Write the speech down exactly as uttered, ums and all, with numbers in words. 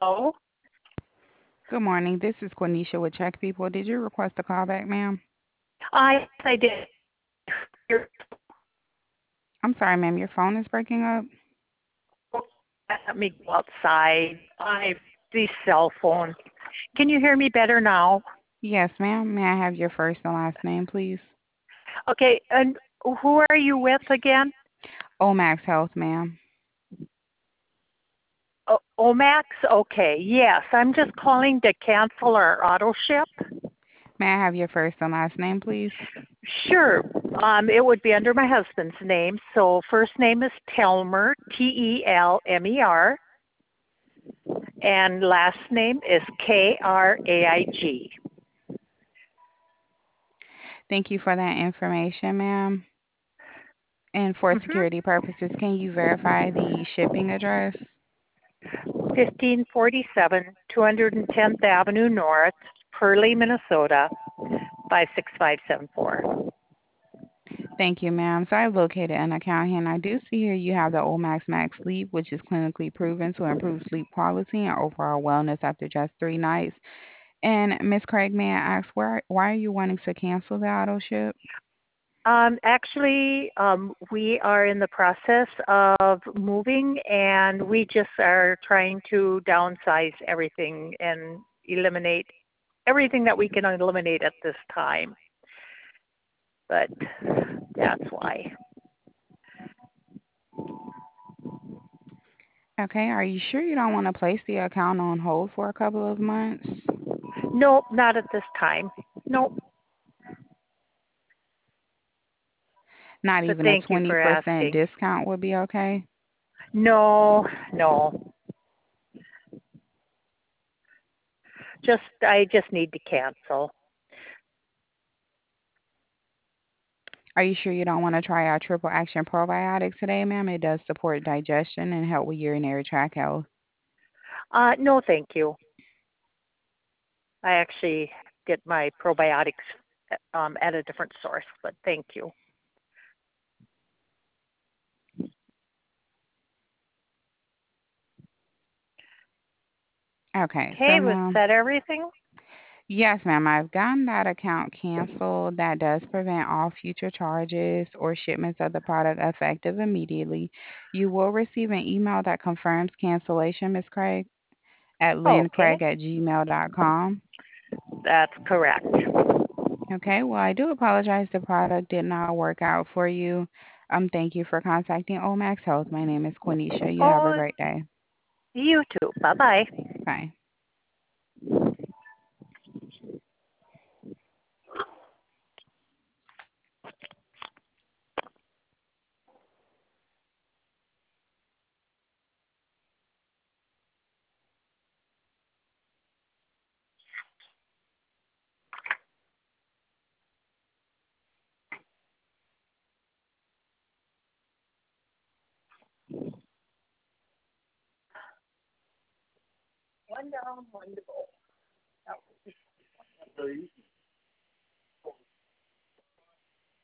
Hello. Good morning. This is Quenisha with Check People. Did you request a call back, ma'am? I yes, I did. You're- I'm sorry, ma'am. Your phone is breaking up. Let me go outside. I the cell phone. Can you hear me better now? Yes, ma'am. May I have your first and last name, please? Okay. And who are you with again? Omax Health, ma'am. O- Omax. Okay. Yes, I'm just calling to cancel our auto ship. May I have your first and last name, please? Sure. Um, it would be under my husband's name. So first name is Telmer, T E L M E R, and last name is K R A I G. Thank you for that information, ma'am. And for Mm-hmm. security purposes, can you verify the shipping address? fifteen forty-seven, two hundred tenth Avenue North, Purley, Minnesota, five six five seven four. Thank you, ma'am. So I've located an account here, and I do see here you have the Omax Max Sleep, which is clinically proven to improve sleep quality and overall wellness after just three nights. And Miss Craig, may I ask why why are you wanting to cancel the auto ship? Um, actually, um, we are in the process of moving and we just are trying to downsize everything and eliminate everything that we can eliminate at this time. But that's why. Okay, are you sure you don't want to place the account on hold for a couple of months? Nope, not at this time. Nope. Not But even a thank you twenty for percent asking. discount would be okay? No, no. Just I just need to cancel. Are you sure you don't want to try our triple action probiotic today, ma'am? It does support digestion and help with urinary tract health. Uh, no, thank you. I actually get my probiotics um, at a different source, but thank you. Okay, so Okay, was now, that everything? yes, ma'am, I've gotten that account canceled. That does prevent all future charges or shipments of the product effective immediately. You will receive an email that confirms cancellation, Miss Craig, at Okay, lyncraig at gmail dot com. that's correct. Okay, well, I do apologize the product did not work out for you. Um, thank you for contacting Omax Health. My name is Quenisha. You have a Oh, great day. you too. Bye bye. Bye. One down, one to go.